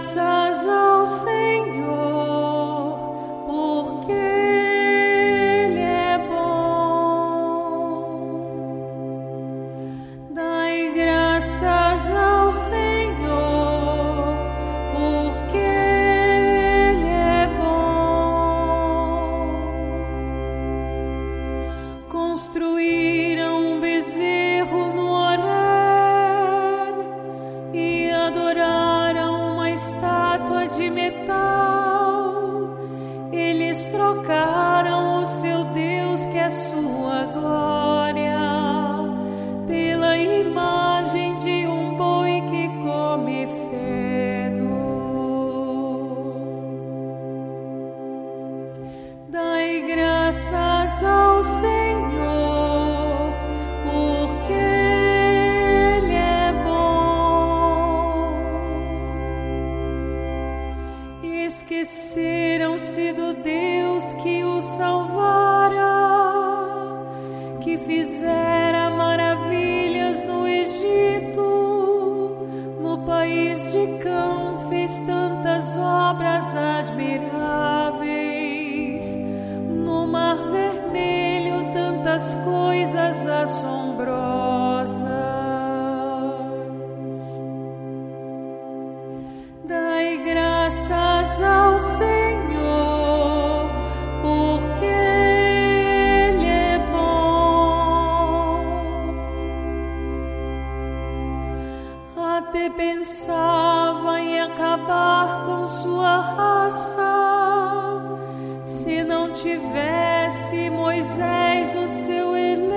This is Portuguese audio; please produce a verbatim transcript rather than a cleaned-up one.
graças ao Senhor, porque Ele é bom. Dai graças ao Senhor, porque Ele é bom. Construíram um bezerro no Horeb e adoraram uma estátua de metal. Eles trocaram o seu Deus, que é sua glória, pela imagem de um boi que come feno. Dai graças ao Senhor, porque Ele é bom. Esqueceram-se do Deus que os salvara, que fizera maravilhas no Egito. No país de Cã fez tantas obras admiráveis. No Mar Vermelho tantas coisas assombrosas. Dai graças ao Senhor, porque Ele é bom. Até pensava em acabar com sua raça, se não tivesse Moisés, o seu eleito.